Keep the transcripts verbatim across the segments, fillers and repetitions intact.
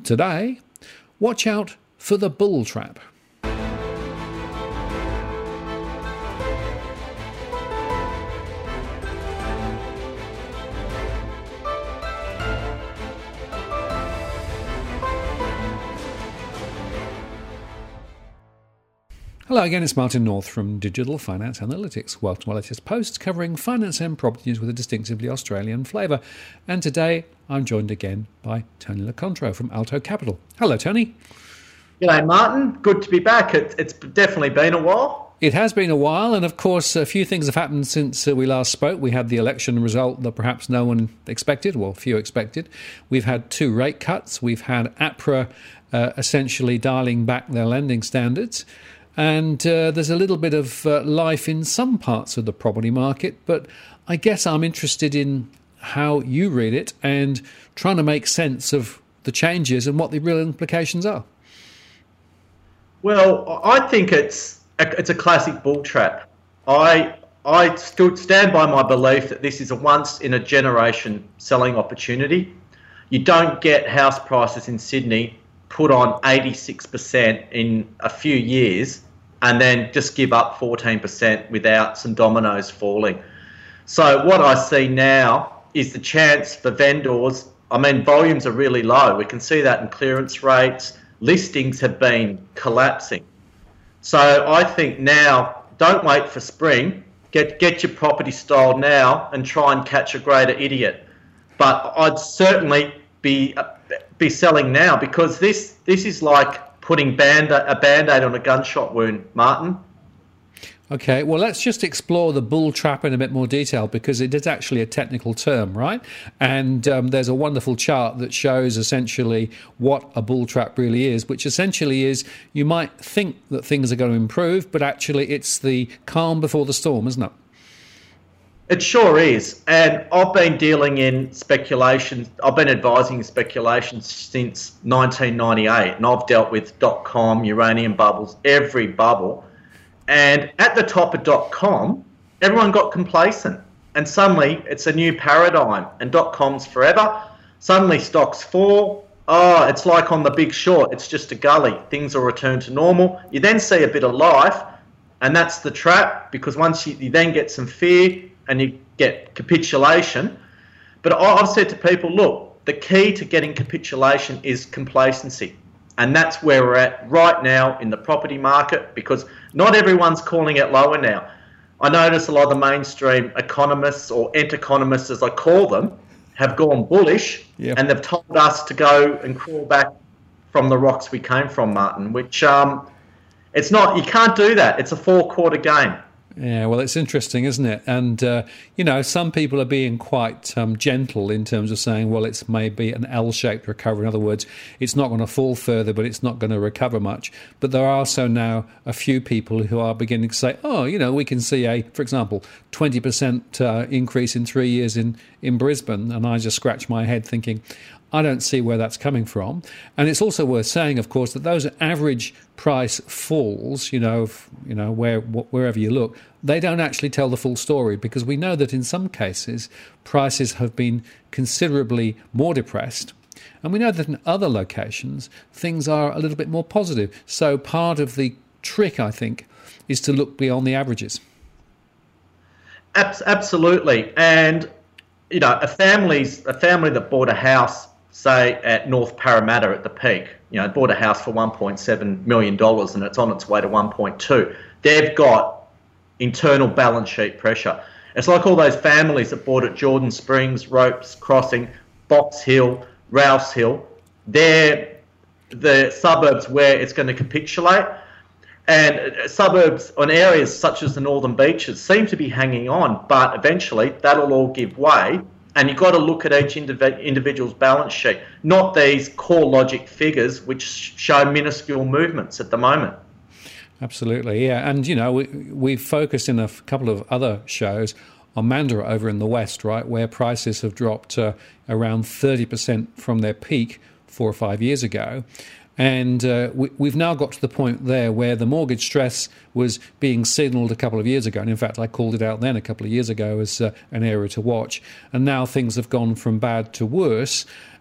Today, watch out for the bull trap. Hello again, it's Martin North from Digital Finance Analytics. Welcome to my latest post covering finance and property news with a distinctively Australian flavour. And today I'm joined again by Tony Lecontro from Alto Capital. Hello, Tony. G'day, Martin. Good to be back. It, it's definitely been a while. It has been a while, and of course a few things have happened since uh, we last spoke. We had the election result that perhaps no one expected, well, few expected. We've had two rate cuts. We've had APRA uh, essentially dialing back their lending standards. And uh, there's a little bit of uh, life in some parts of the property market, but I guess I'm interested in how you read it and trying to make sense of the changes and what the real implications are. Well, I think it's a, it's a classic bull trap. I I stood, stand by my belief that this is a once-in-a-generation selling opportunity. You don't get house prices in Sydney put on eighty-six percent in a few years and then just give up fourteen percent without some dominoes falling. So what I see now is the chance for vendors. I mean, volumes are really low. We can see that in clearance rates. Listings have been collapsing. So I think now, don't wait for spring. Get, get your property styled now and try and catch a greater idiot. But I'd certainly be... be selling now, because this this is like putting band a band-aid on a gunshot wound, Martin. Okay, well, let's just explore the bull trap in a bit more detail, because it is actually a technical term, right? And um, there's a wonderful chart that shows essentially what a bull trap really is, which essentially is you might think that things are going to improve, but actually it's the calm before the storm, isn't it? It sure is, and I've been dealing in speculation. I've been advising speculation since nineteen ninety-eight, and I've dealt with dot-com, uranium bubbles, every bubble. And at the top of dot-com, everyone got complacent, and suddenly it's a new paradigm, and dot-com's forever. Suddenly stocks fall. Oh, it's like on The Big Short. It's just a gully. Things will return to normal. You then see a bit of life, and that's the trap, because once you, you then get some fear, and you get capitulation. But I've said to people, look, the key to getting capitulation is complacency. And that's where we're at right now in the property market, because not everyone's calling it lower now. I notice a lot of the mainstream economists, or ent-economists as I call them, have gone bullish, yep. And they've told us to go and crawl back from the rocks we came from, Martin, which um, it's not, you can't do that. It's a four-quarter game. Yeah, well, it's interesting, isn't it? And, uh, you know, some people are being quite um, gentle in terms of saying, well, it's maybe an L-shaped recovery. In other words, it's not going to fall further, but it's not going to recover much. But there are also now a few people who are beginning to say, oh, you know, we can see a, for example, twenty percent uh, increase in three years in, in Brisbane. And I just scratch my head thinking, I don't see where that's coming from. And it's also worth saying, of course, that those average price falls, you know, you know, where wherever you look, they don't actually tell the full story, because we know that in some cases prices have been considerably more depressed. And we know that in other locations things are a little bit more positive. So part of the trick, I think, is to look beyond the averages. Absolutely. And, you know, a family's a family that bought a house, say at North Parramatta at the peak, you know, bought a house for one point seven million dollars and it's on its way to one point two. They've got internal balance sheet pressure. It's like all those families that bought at Jordan Springs, Ropes Crossing, Box Hill, Rouse Hill. They're the suburbs where it's going to capitulate. And suburbs on areas such as the Northern Beaches seem to be hanging on, but eventually that'll all give way. And you've got to look at each indiv- individual's balance sheet, not these core logic figures which show minuscule movements at the moment. Absolutely, yeah. And, you know, we, we've focused in a f- couple of other shows on Mandurah over in the west, right, where prices have dropped uh, around thirty percent from their peak four or five years ago. And uh, we, we've now got to the point there where the mortgage stress was being signalled a couple of years ago. And in fact, I called it out then a couple of years ago as uh, an area to watch. And now things have gone from bad to worse.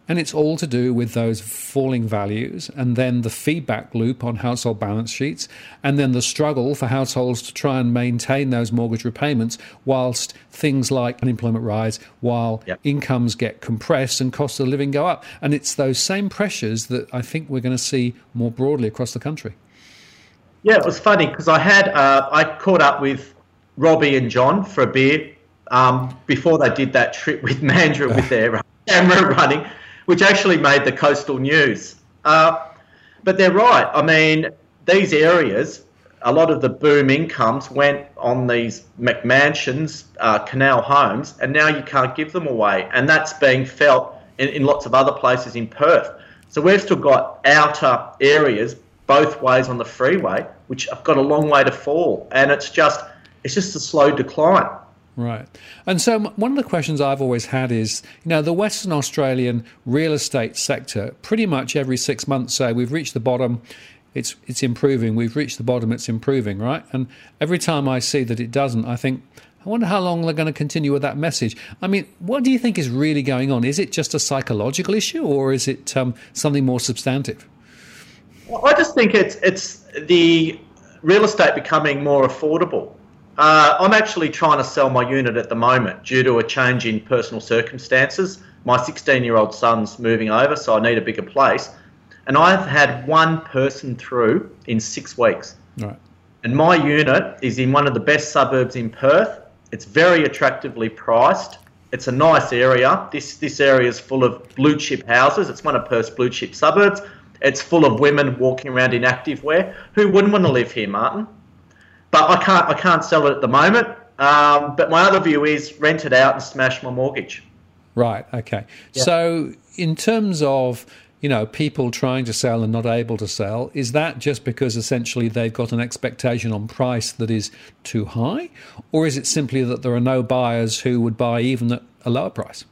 And it's all to do with those falling values and then the feedback loop on household balance sheets and then the struggle for households to try and maintain those mortgage repayments whilst things like unemployment rise, while yep. incomes get compressed and costs of living go up. And it's those same pressures that I think we're going to see more broadly across the country. Yeah, it was funny because I had uh, I caught up with Robbie and John for a beer um, before they did that trip with Mandurah with their camera running, which actually made the coastal news. Uh, but they're right. I mean, these areas, a lot of the boom incomes went on these McMansions, uh, canal homes, and now you can't give them away. And that's being felt in, in lots of other places in Perth. So we've still got outer areas both ways on the freeway, which have got a long way to fall. And it's just, it's just a slow decline. Right. And so one of the questions I've always had is, you know, the Western Australian real estate sector, pretty much every six months say we've reached the bottom, it's it's improving, we've reached the bottom, it's improving, right? And every time I see that it doesn't, I think, I wonder how long they're going to continue with that message. I mean, what do you think is really going on? Is it just a psychological issue or is it um, something more substantive? Well, I just think it's it's the real estate becoming more affordable. Uh, I'm actually trying to sell my unit at the moment due to a change in personal circumstances. My sixteen-year-old son's moving over, so I need a bigger place. And I've had one person through in six weeks. Right. And my unit is in one of the best suburbs in Perth. It's very attractively priced. It's a nice area. This, this area is full of blue-chip houses. It's one of Perth's blue-chip suburbs. It's full of women walking around in activewear. Who wouldn't want to live here, Martin? But I can't I can't sell it at the moment. Um, but my other view is rent it out and smash my mortgage. Right, okay. Yeah. So in terms of, you know, people trying to sell and not able to sell, is that just because essentially they've got an expectation on price that is too high? Or is it simply that there are no buyers who would buy even at a lower price?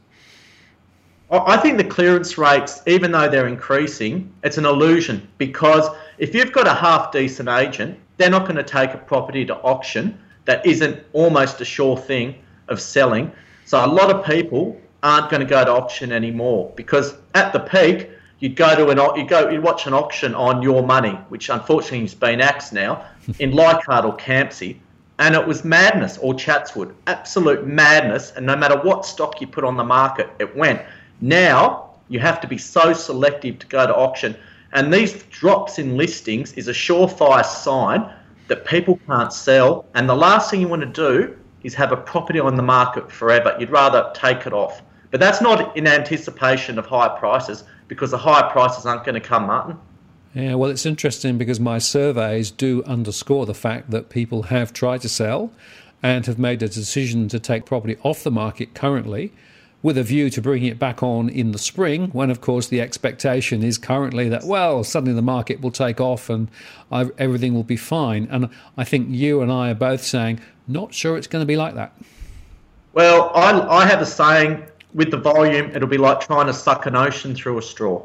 I think the clearance rates, even though they're increasing, it's an illusion because if you've got a half-decent agent, they're not going to take a property to auction that isn't almost a sure thing of selling. So a lot of people aren't going to go to auction anymore because at the peak, you'd go to an you go you watch an auction on Your Money, which unfortunately has been axed now, in Leichhardt or Campsie, and it was madness, or Chatswood, absolute madness. And no matter what stock you put on the market, it went. Now, you have to be so selective to go to auction. And these drops in listings is a surefire sign that people can't sell. And the last thing you want to do is have a property on the market forever. You'd rather take it off. But that's not in anticipation of higher prices because the higher prices aren't going to come, Martin. Yeah, well, it's interesting because my surveys do underscore the fact that people have tried to sell and have made a decision to take property off the market currently, with a view to bringing it back on in the spring, when, of course, the expectation is currently that, well, suddenly the market will take off and I, everything will be fine. And I think you and I are both saying, not sure it's going to be like that. Well, I, I have a saying, with the volume, it'll be like trying to suck an ocean through a straw.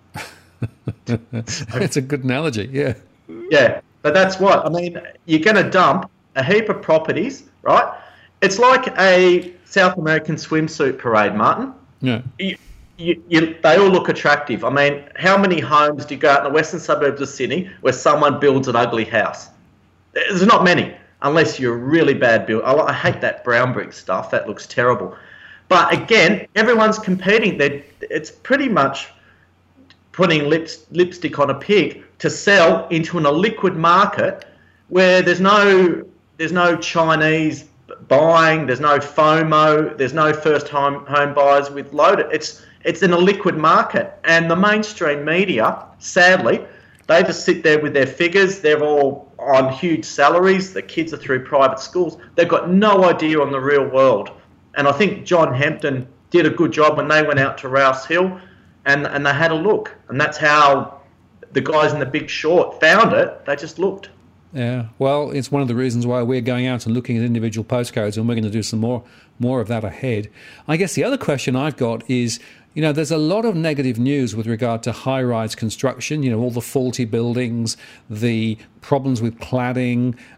That's a good analogy, yeah. Yeah, but that's what, I mean, you're going to dump a heap of properties, right? It's like a South American swimsuit parade, Martin. Yeah. You, you, you, they all look attractive. I mean, how many homes do you go out in the western suburbs of Sydney where someone builds an ugly house? There's not many, unless you're a really bad builder. I, I hate that brown brick stuff. That looks terrible. But again, everyone's competing. They're, it's pretty much putting lips, lipstick on a pig to sell into an illiquid market where there's no there's no Chinese buying, there's no FOMO, there's no first home home buyers with loaded. It's it's in a liquid market, and the mainstream media, sadly, they just sit there with their figures. They're all on huge salaries. The kids are through private schools. They've got no idea on the real world. And I think John Hampton did a good job when they went out to Rouse Hill, and and they had a look, and that's how the guys in The Big Short found it. They just looked. Yeah, well, it's one of the reasons why we're going out and looking at individual postcodes, and we're going to do some more more of that ahead. I guess the other question I've got is, you know, there's a lot of negative news with regard to high-rise construction, you know, all the faulty buildings, the problems with cladding,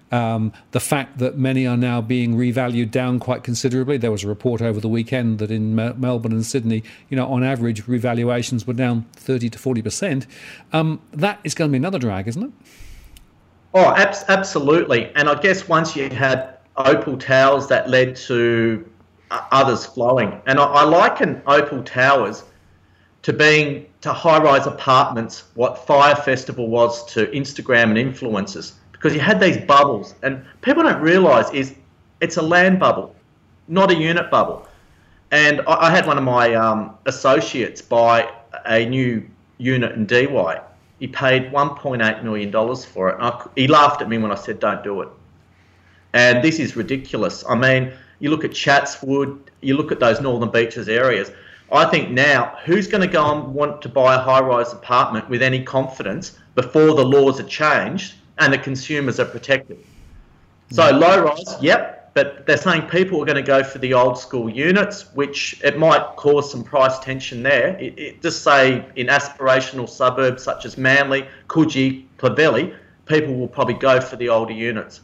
Um, the fact that many are now being revalued down quite considerably. There was a report over the weekend that in Mel- Melbourne and Sydney, you know, on average, revaluations were down thirty to forty percent. Um, that is going to be another drag, isn't it? Oh, ab- absolutely. And I guess once you had Opal Towers, that led to uh, others flowing. And I, I liken Opal Towers to being to high-rise apartments what Fire Festival was to Instagram and influencers, because you had these bubbles, and people don't realise is it's a land bubble, not a unit bubble. And I, I had one of my um, associates buy a new unit in D Y. He paid one point eight million dollars for it. And I, he laughed at me when I said, don't do it. And this is ridiculous. I mean, you look at Chatswood, you look at those Northern Beaches areas. I think now, who's going to go and want to buy a high-rise apartment with any confidence before the laws are changed and the consumers are protected? So low-rise, yep, but they're saying people are going to go for the old-school units, which it might cause some price tension there. It, it, just say in aspirational suburbs such as Manly, Coogee, Clovelly, people will probably go for the older units.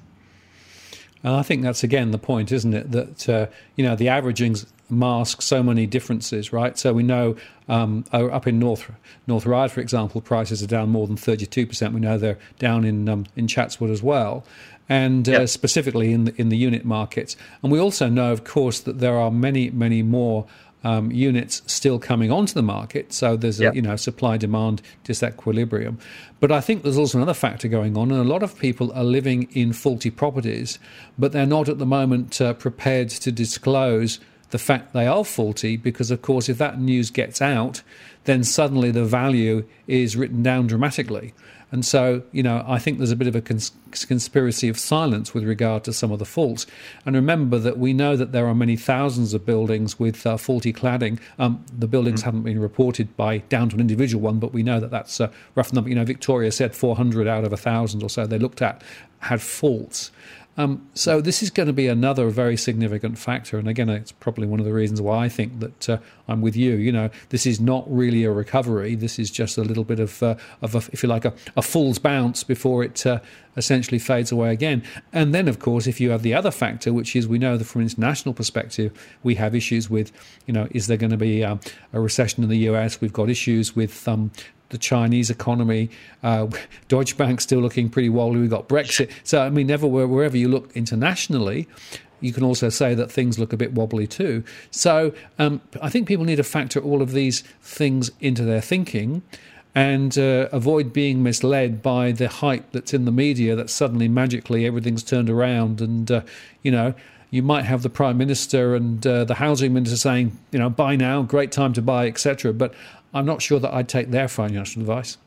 I think that's, again, the point, isn't it? That, uh, you know, the averagings mask so many differences, right? So we know um, up in North North Ryde, for example, prices are down more than thirty-two percent. We know they're down in um, in Chatswood as well, and uh, yep. specifically in the in the unit markets. And we also know, of course, that there are many, many more Um, units still coming onto the market, so there's a yep. you know supply-demand disequilibrium. But I think there's also another factor going on, and a lot of people are living in faulty properties, but they're not at the moment uh, prepared to disclose the fact they are faulty, because of course if that news gets out, then suddenly the value is written down dramatically. And so, you know, I think there's a bit of a cons- conspiracy of silence with regard to some of the faults. And remember that we know that there are many thousands of buildings with uh, faulty cladding. Um, the buildings mm-hmm. haven't been reported by down to an individual one, but we know that that's a rough number. You know, Victoria said four hundred out of one thousand or so they looked at had faults. Um, so this is going to be another very significant factor. And again, it's probably one of the reasons why I think that uh, I'm with you. You know, this is not really a recovery. This is just a little bit of, uh, of a, if you like, a, a fool's bounce before it uh, essentially fades away again. And then, of course, if you have the other factor, which is we know that from an international perspective, we have issues with, you know, is there going to be um, a recession in the U S? We've got issues with um, the Chinese economy, uh, Deutsche Bank still looking pretty wobbly. We've got Brexit. So, I mean, never wherever you look internationally, you can also say that things look a bit wobbly too. So um, I think people need to factor all of these things into their thinking and uh, avoid being misled by the hype that's in the media that suddenly magically everything's turned around and, uh, you know, you might have the Prime Minister and uh, the Housing Minister saying, you know, buy now, great time to buy, et cetera. But I'm not sure that I'd take their financial advice.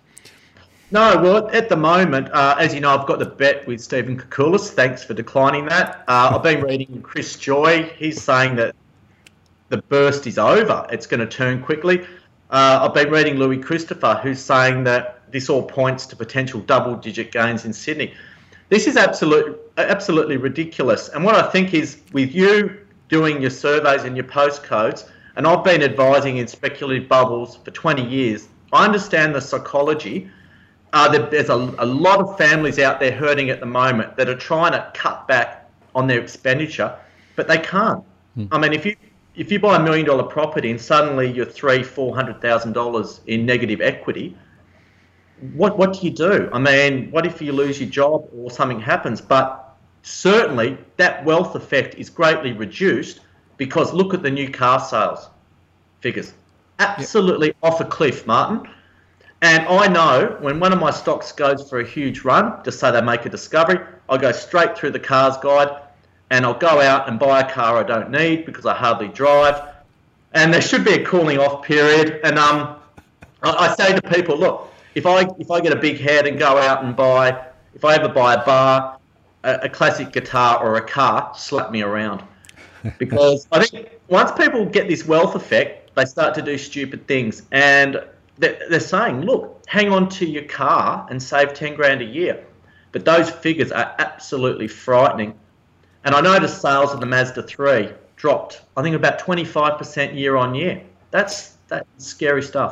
No, well, at the moment, uh, as you know, I've got the bet with Stephen Koukoulas. Thanks for declining that. Uh, I've been reading Chris Joy. He's saying that the burst is over. It's going to turn quickly. Uh, I've been reading Louis Christopher, who's saying that this all points to potential double-digit gains in Sydney. This is absolute, absolutely ridiculous. And what I think is, with you doing your surveys and your postcodes, and I've been advising in speculative bubbles for twenty years, I understand the psychology. Uh, there's a, a lot of families out there hurting at the moment that are trying to cut back on their expenditure, but they can't. Mm. I mean, if you if you buy a million dollar property and suddenly you're three, four hundred thousand dollars in negative equity, what what do you do? I mean, what if you lose your job or something happens? But certainly that wealth effect is greatly reduced, because look at the new car sales figures. Absolutely yep. off a cliff, Martin. And I know when one of my stocks goes for a huge run, just say they make a discovery, I go straight through the cars guide and I'll go out and buy a car I don't need because I hardly drive. And there should be a cooling off period. And um, I, I say to people, look, if I if I get a big head and go out and buy, if I ever buy a bar, a, a classic guitar or a car, slap me around. Because I think once people get this wealth effect, they start to do stupid things. And they're, they're saying, look, hang on to your car and save ten grand a year. But those figures are absolutely frightening. And I noticed sales of the Mazda three dropped, I think, about twenty-five percent year on year. That's, that's scary stuff.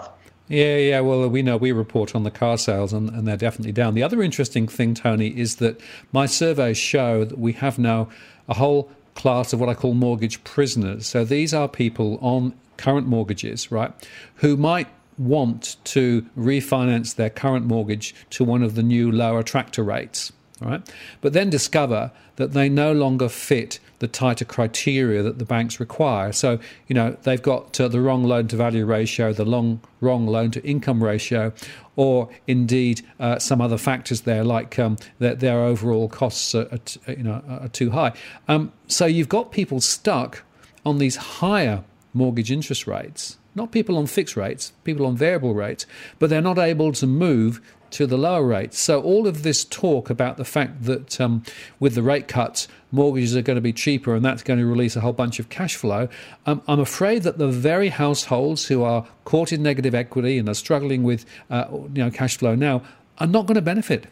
Yeah, yeah. Well, we know we report on the car sales, and, and they're definitely down. The other interesting thing, Tony, is that my surveys show that we have now a whole class of what I call mortgage prisoners. So these are people on current mortgages, right, who might want to refinance their current mortgage to one of the new lower attractor rates, right, but then discover that they no longer fit the tighter criteria that the banks require. So, you know, they've got uh, the wrong loan-to-value ratio, the long, wrong loan-to-income ratio, or indeed uh, some other factors there, like um, that their overall costs are, are t- you know, are too high. Um, so you've got people stuck on these higher mortgage interest rates, not people on fixed rates, people on variable rates, but they're not able to move to the lower rates. So all of this talk about the fact that um, with the rate cuts, mortgages are going to be cheaper and that's going to release a whole bunch of cash flow, um, I'm afraid that the very households who are caught in negative equity and are struggling with uh, you know, cash flow now are not going to benefit.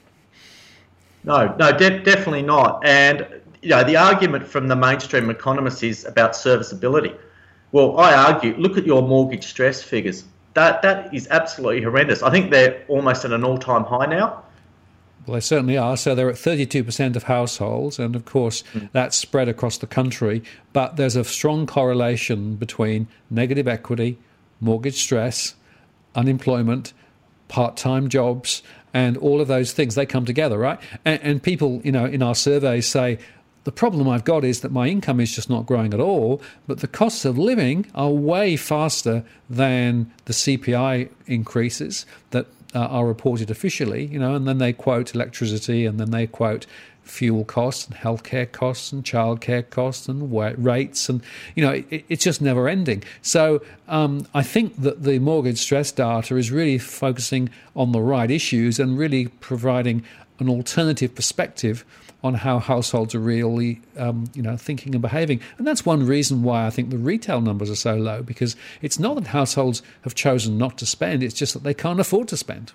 No, no, de- definitely not. And you know, the argument from the mainstream economists is about serviceability. Well, I argue, look at your mortgage stress figures. That that is absolutely horrendous. I think they're almost at an all-time high now. Well, they certainly are. So they're at thirty-two percent of households, and of course mm. that's spread across the country. But there's a strong correlation between negative equity, mortgage stress, unemployment, part-time jobs, and all of those things. They come together, right? And, and people, you know, in our surveys say, the problem I've got is that my income is just not growing at all, but the costs of living are way faster than the C P I increases that uh, are reported officially, you know, and then they quote electricity, and then they quote fuel costs and healthcare costs and childcare costs and rates, and, you know, it, it's just never ending. So um, I think that the mortgage stress data is really focusing on the right issues and really providing an alternative perspective on how households are really, um, you know, thinking and behaving. And that's one reason why I think the retail numbers are so low, because it's not that households have chosen not to spend, it's just that they can't afford to spend.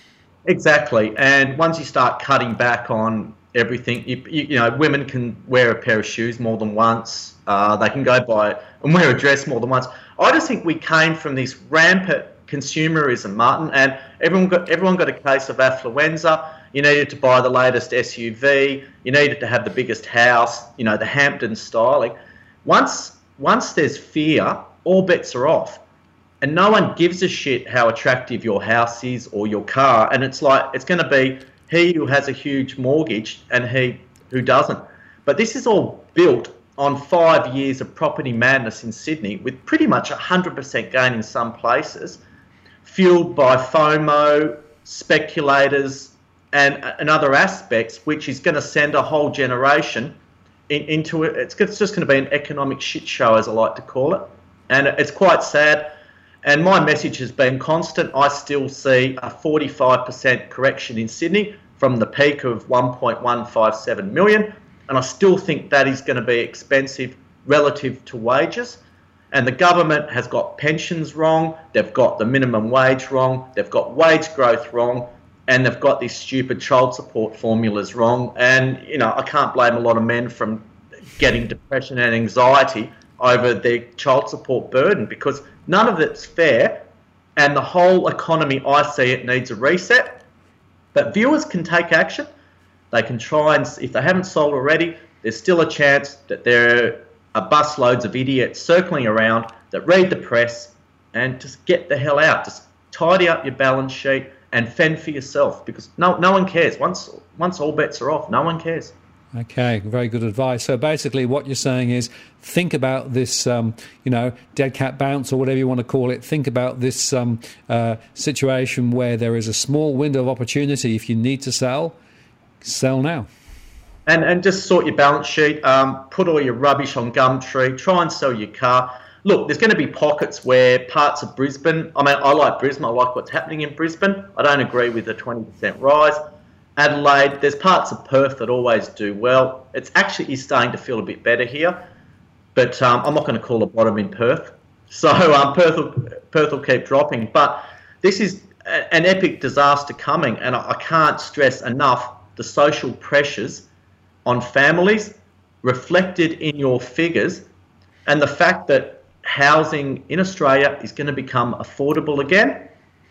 Exactly. And once you start cutting back on everything, you, you, you know, women can wear a pair of shoes more than once. Uh, they can go buy and wear a dress more than once. I just think we came from this rampant consumerism, Martin, and everyone got everyone got a case of affluenza. You needed to buy the latest S U V. You needed to have the biggest house, you know, the Hampton styling. Once, once there's fear, all bets are off. And no one gives a shit how attractive your house is or your car. And it's like, it's going to be he who has a huge mortgage and he who doesn't. But this is all built on five years of property madness in Sydney, with pretty much one hundred percent gain in some places, fueled by FOMO, speculators, and, and other aspects, which is going to send a whole generation in, into it. It's, it's just going to be an economic shit show, as I like to call it. And it's quite sad. And my message has been constant. I still see a forty-five percent correction in Sydney from the peak of one point one five seven million. And I still think that is going to be expensive relative to wages. And the government has got pensions wrong. They've got the minimum wage wrong. They've got wage growth wrong. And they've got these stupid child support formulas wrong. And, you know, I can't blame a lot of men from getting depression and anxiety over their child support burden, because none of it's fair. And the whole economy, I see it, needs a reset. But viewers can take action. They can try and, if they haven't sold already, there's still a chance that there are busloads of idiots circling around that read the press, and just get the hell out. Just tidy up your balance sheet and fend for yourself, because no no one cares. Once once all bets are off, no one cares. Okay, very good advice. So basically what you're saying is think about this, um, you know, dead cat bounce or whatever you want to call it. Think about this um, uh, situation where there is a small window of opportunity. If you need to sell, sell now. And and just sort your balance sheet, um, put all your rubbish on Gumtree, try and sell your car. Look, there's going to be pockets where parts of Brisbane, I mean, I like Brisbane, I like what's happening in Brisbane. I don't agree with the twenty percent rise. Adelaide, there's parts of Perth that always do well. It's actually is starting to feel a bit better here, but um, I'm not going to call a bottom in Perth. So um, Perth, will, Perth will keep dropping. But this is a, an epic disaster coming, and I, I can't stress enough the social pressures on families reflected in your figures, and the fact that housing in Australia is going to become affordable again.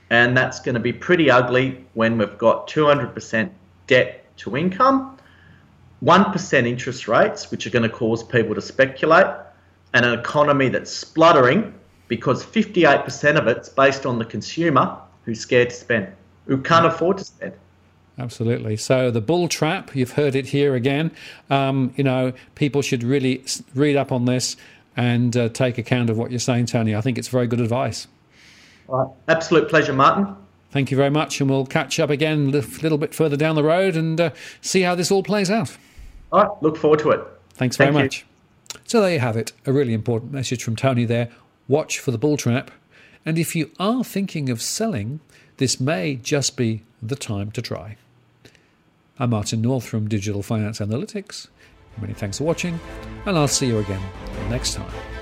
And that's going to be pretty ugly when we've got two hundred percent debt to income, one percent interest rates, which are going to cause people to speculate, and an economy that's spluttering because fifty-eight percent of it's based on the consumer who's scared to spend, who can't afford to spend. Absolutely. So the bull trap, you've heard it here again. Um, you know, people should really read up on this and uh, take account of what you're saying, Tony. I think it's very good advice. All right. Absolute pleasure, Martin. Thank you very much, and we'll catch up again a little bit further down the road and uh, see how this all plays out. All right. Look forward to it. Thanks very Thank much. You. So there you have it. A really important message from Tony there. Watch for the bull trap. And if you are thinking of selling, this may just be the time to try. I'm Martin North from Digital Finance Analytics. Many thanks for watching, and I'll see you again next time.